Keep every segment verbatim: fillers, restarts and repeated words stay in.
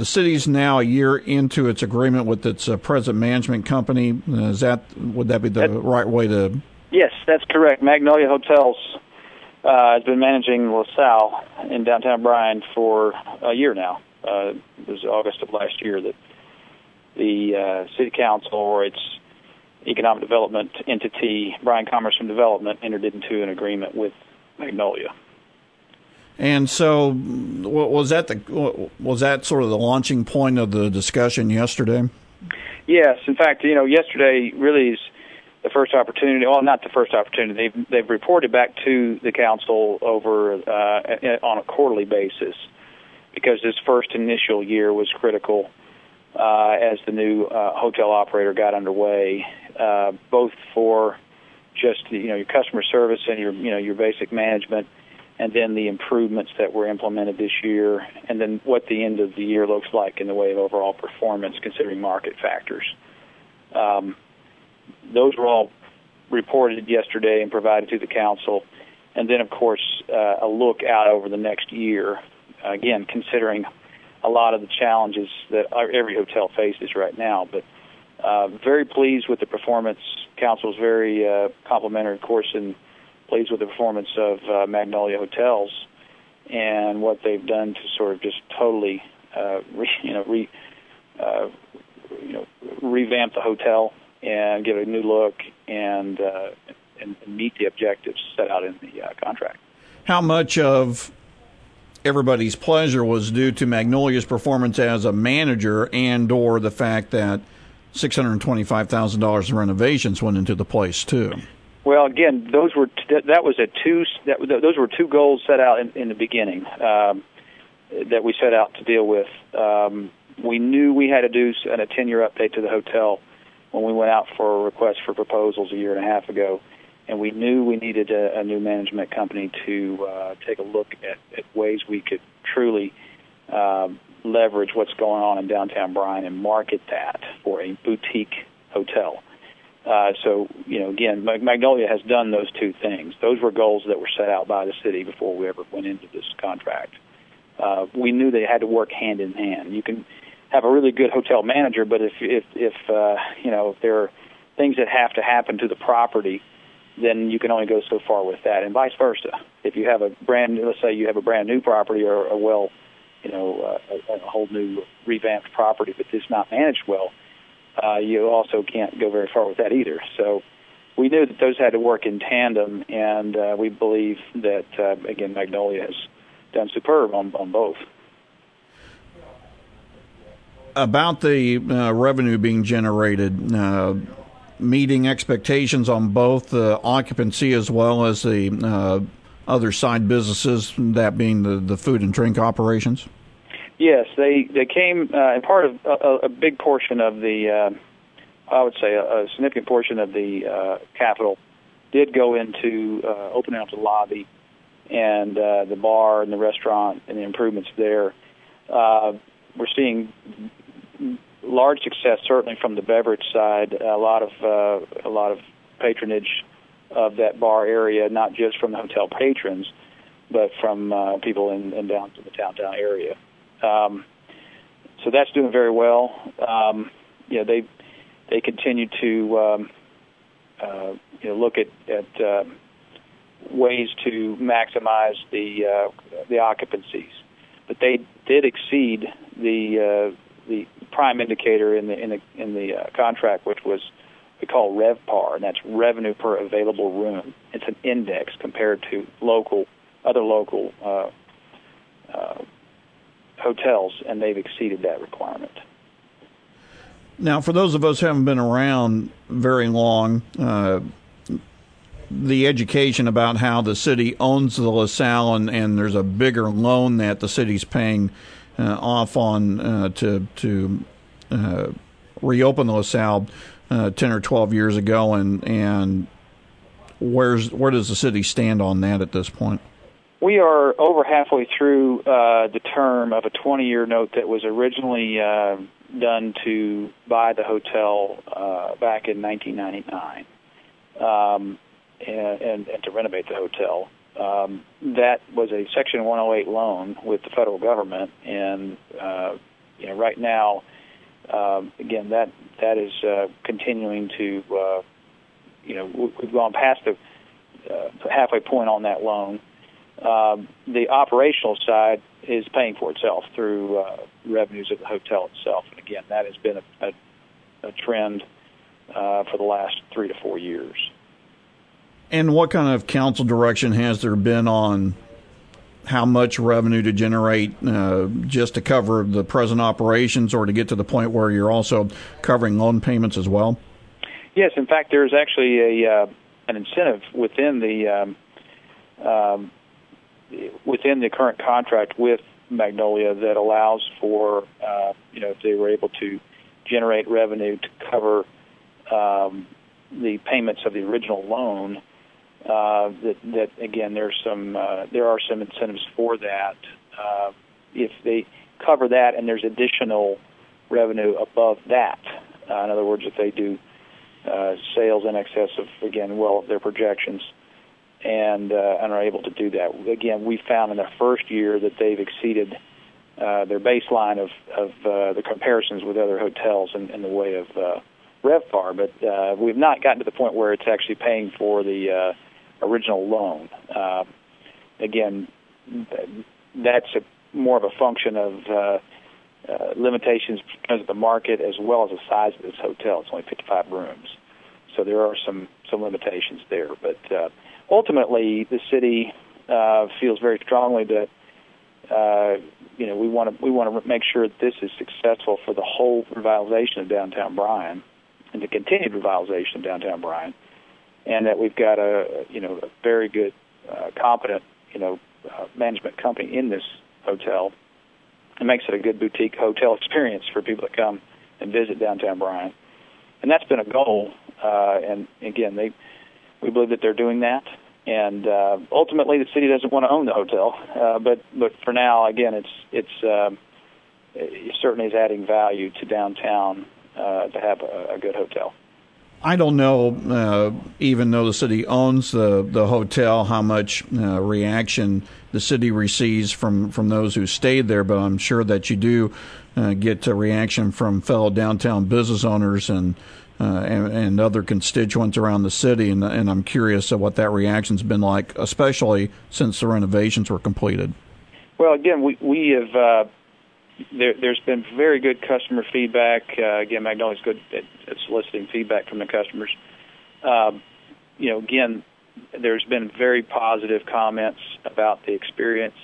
the city's now a year into its agreement with its uh, present management company. Uh, is that would that be the that, right way to? Yes, that's correct. Magnolia Hotels uh, has been managing LaSalle in downtown Bryan for a year now. Uh, it was August of last year that the uh, city council or its economic development entity, Bryan Commerce and Development, entered into an agreement with Magnolia. And so, was that the was that sort of the launching point of the discussion yesterday? Yes, in fact, you know, yesterday really is the first opportunity. Well, not the first opportunity. They've they've reported back to the council over uh, on a quarterly basis because this first initial year was critical uh, as the new uh, hotel operator got underway, uh, both for just you know your customer service and your you know your basic management, and then the improvements that were implemented this year, and then what the end of the year looks like in the way of overall performance, considering market factors. Um, those were all reported yesterday and provided to the council, and then, of course, uh, a look out over the next year, again, considering a lot of the challenges that every hotel faces right now. But uh, very pleased with the performance. Council is very uh, complimentary, of course, and pleased with the performance of uh, Magnolia Hotels and what they've done to sort of just totally, uh, re, you know, re, uh, you know, revamp the hotel and give it a new look and uh, and meet the objectives set out in the uh, contract. How much of everybody's pleasure was due to Magnolia's performance as a manager and or the fact that six hundred twenty-five thousand dollars in renovations went into the place too? Well, again, those were t- that was a two that, those were two goals set out in, in the beginning um, that we set out to deal with. Um, we knew we had to do a ten-year update to the hotel when we went out for a request for proposals a year and a half ago, and we knew we needed a, a new management company to uh, take a look at, at ways we could truly um, leverage what's going on in downtown Bryan and market that for a boutique hotel. Uh, so, you know, again, Magnolia has done those two things. Those were goals that were set out by the city before we ever went into this contract. Uh, we knew they had to work hand in hand. You can have a really good hotel manager, but if, if, if uh, you know, if there are things that have to happen to the property, then you can only go so far with that, and vice versa. If you have a brand, let's say you have a brand new property or a well, you know, uh, a, a whole new revamped property, but it's not managed well, Uh, you also can't go very far with that either. So we knew that those had to work in tandem, and uh, we believe that, uh, again, Magnolia has done superb on, on both. About the uh, revenue being generated, uh, meeting expectations on both the occupancy as well as the uh, other side businesses, that being the, the food and drink operations? Yes, they they came, uh, and part of a, a big portion of the, uh, I would say, a, a significant portion of the uh, capital did go into uh, opening up the lobby and uh, the bar and the restaurant and the improvements there. Uh, we're seeing large success, certainly from the beverage side. A lot of uh, a lot of patronage of that bar area, not just from the hotel patrons, but from uh, people in, in down to the downtown area. Um, so that's doing very well. Um, you know, they they continue to um, uh, you know look at at uh, ways to maximize the uh, the occupancies, but they did exceed the uh, the prime indicator in the in the in the uh, contract, which was we call RevPAR, and that's revenue per available room. It's an index compared to local other local uh, uh, hotels, and they've exceeded that requirement. Now, for those of us who haven't been around very long, uh, the education about how the city owns the LaSalle and, and there's a bigger loan that the city's paying uh, off on uh, to to uh, reopen the LaSalle uh, ten or twelve years ago, and and where's where does the city stand on that at this point? We are over halfway through uh, the term of a twenty-year note that was originally uh, done to buy the hotel uh, back in nineteen ninety-nine um, and, and, and to renovate the hotel. Um, that was a Section one oh eight loan with the federal government, and uh, you know, right now, um, again, that that is uh, continuing to, uh, you know, we've gone past the uh, halfway point on that loan. Um, the operational side is paying for itself through uh, revenues of the hotel itself. And again, that has been a, a, a trend uh, for the last three to four years. And what kind of council direction has there been on how much revenue to generate uh, just to cover the present operations, or to get to the point where you're also covering loan payments as well? Yes, in fact, there's actually a uh, an incentive within the um, um, within the current contract with Magnolia that allows for uh, you know, if they were able to generate revenue to cover um, the payments of the original loan. Uh, that, that again, there's some uh, there are some incentives for that. Uh, if they cover that and there's additional revenue above that, uh, in other words, if they do uh, sales in excess of, again, well, of their projections, and uh, and are able to do that. Again, we found in the first year that they've exceeded uh, their baseline of of uh, the comparisons with other hotels in, in the way of uh, RevPAR, but uh, we've not gotten to the point where it's actually paying for the uh, original loan. Uh, again, that's a, more of a function of uh, uh, limitations because of the market as well as the size of this hotel. It's only fifty-five rooms, so there are some, some limitations there. But uh, ultimately, the city uh, feels very strongly that uh, you know we want to we want to make sure that this is successful for the whole revitalization of downtown Bryan and the continued revitalization of downtown Bryan. And that we've got a, you know, a very good, uh, competent, you know, uh, management company in this hotel. It makes it a good boutique hotel experience for people that come and visit downtown Bryan. And that's been a goal. Uh, and again, they, we believe that they're doing that. And uh, ultimately, the city doesn't want to own the hotel. Uh, but but for now, again, it's it's um, it certainly is adding value to downtown uh, to have a, a good hotel. I don't know, uh, even though the city owns the, the hotel, how much uh, reaction the city receives from, from those who stayed there, but I'm sure that you do uh, get a reaction from fellow downtown business owners and uh, and, and other constituents around the city, and, and I'm curious of what that reaction's been like, especially since the renovations were completed. Well, again, we, we have... Uh There, there's been very good customer feedback. Uh, again, Magnolia's good at, at soliciting feedback from the customers. Um, you know, again, there's been very positive comments about the experience,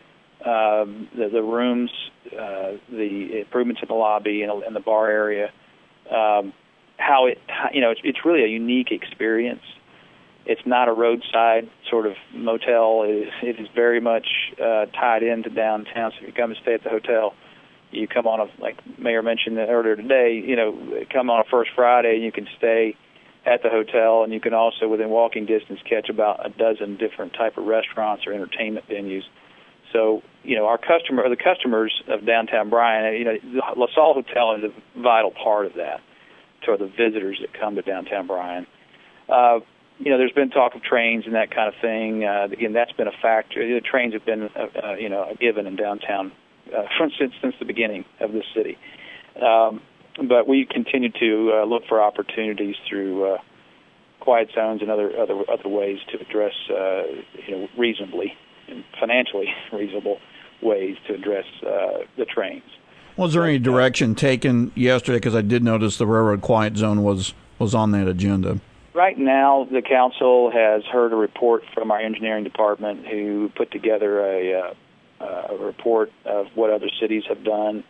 um, the, the rooms, uh, the improvements in the lobby and, and the bar area. Um, how it, you know, it's, it's really a unique experience. It's not a roadside sort of motel. It is, it is very much uh, tied into downtown. So if you come and stay at the hotel, you come on a, like Mayor mentioned earlier today, you know, come on a First Friday and you can stay at the hotel, and you can also, within walking distance, catch about a dozen different type of restaurants or entertainment venues. So, you know, our customer, or the customers of downtown Bryan, you know, the La Salle Hotel is a vital part of that to the visitors that come to downtown Bryan. Uh, You know, there's been talk of trains and that kind of thing. Uh, again, that's been a factor. The trains have been, uh, uh, you know, a given in downtown uh, since since the beginning of this city. Um, but we continue to uh, look for opportunities through uh, quiet zones and other other other ways to address, uh, you know, reasonably and financially reasonable ways to address uh, the trains. Was there any direction taken yesterday? Because I did notice the railroad quiet zone was was on that agenda. Right now, the council has heard a report from our engineering department, who put together a, uh, a report of what other cities have done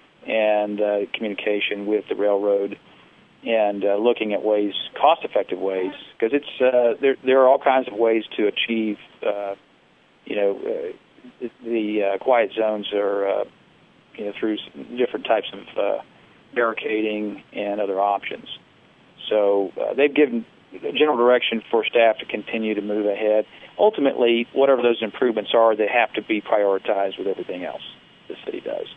and uh, communication with the railroad, and uh, looking at ways, cost-effective ways, because it's uh, there. There are all kinds of ways to achieve. Uh, you know, uh, the uh, quiet zones are uh, you know through different types of uh, barricading and other options. So uh, they've given general direction for staff to continue to move ahead. Ultimately, whatever those improvements are, they have to be prioritized with everything else the city does.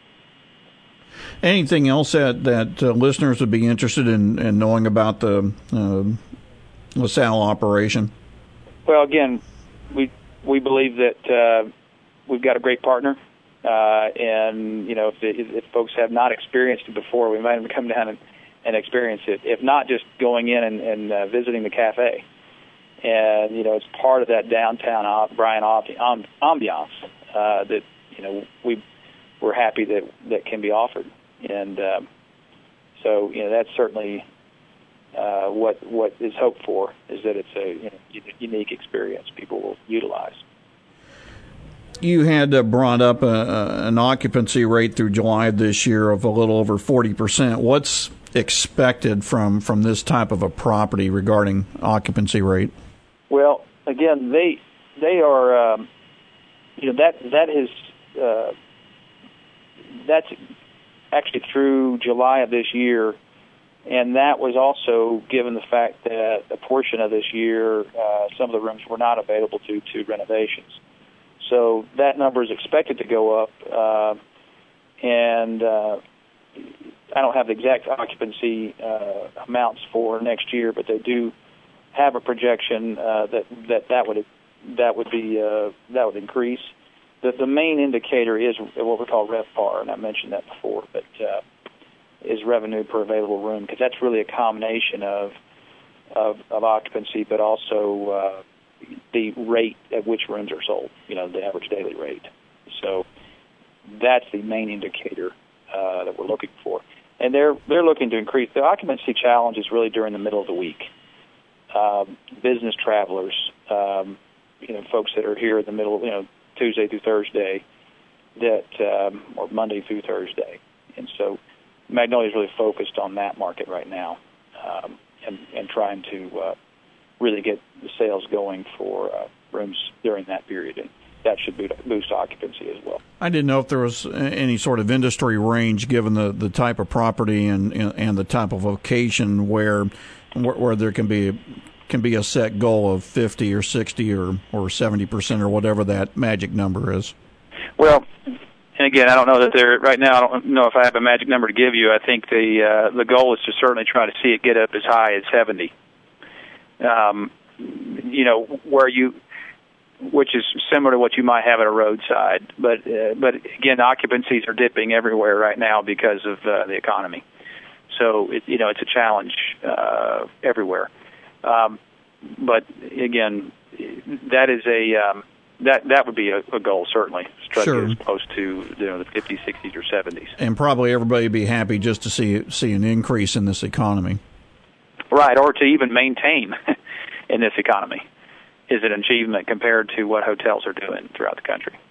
Anything else that, that uh, listeners would be interested in, in knowing about the uh, LaSalle operation? Well, again, we we believe that uh, we've got a great partner Uh, and, you know, if, if, if folks have not experienced it before, we might have come down and, and experience it. If not, just going in and, and uh, visiting the cafe. And, you know, it's part of that downtown Bryan ambiance uh, that, you know, we, we're happy that that can be offered. And um, so, you know, that's certainly uh, what what is hoped for, is that it's a you know, unique experience people will utilize. You had uh, brought up a, a, an occupancy rate through July of this year of a little over forty percent. What's expected from, from this type of a property regarding occupancy rate? Well, again, they they are, um, you know, that that is uh, that's actually through July of this year, and that was also given the fact that a portion of this year, uh, some of the rooms were not available due to renovations. So that number is expected to go up, uh, and uh, I don't have the exact occupancy uh, amounts for next year, but they do have a projection uh, that that that would that would be uh, that would increase. The the main indicator is what we call RevPAR, and I mentioned that before, but uh, is revenue per available room, because that's really a combination of of, of occupancy, but also uh, the rate at which rooms are sold, you know, the average daily rate. So that's the main indicator uh, that we're looking for. And they're they're looking to increase. The occupancy challenge is really during the middle of the week. Um, business travelers, um, you know, folks that are here in the middle, you know, Tuesday through Thursday, that um, or Monday through Thursday. And so Magnolia is really focused on that market right now, um, and, and trying to uh, really get the sales going for uh, rooms during that period, and that should boost occupancy as well. I didn't know if there was any sort of industry range, given the, the type of property and and the type of location, where where there can be can be a set goal of fifty or sixty or or seventy percent or whatever that magic number is. Well, and again, I don't know that there right now. I don't know if I have a magic number to give you. I think the uh, the goal is to certainly try to see it get up as high as seventy. Um, you know, where you, which is similar to what you might have at a roadside, but uh, but again, occupancies are dipping everywhere right now because of uh, the economy. So it, you know, it's a challenge uh, everywhere. Um, but again, that is a um, that that would be a, a goal, certainly. Try sure. to get as close to, you know, the fifties, sixties, or seventies. And probably everybody would be happy just to see see an increase in this economy. Right, or to even maintain in this economy is an achievement compared to what hotels are doing throughout the country.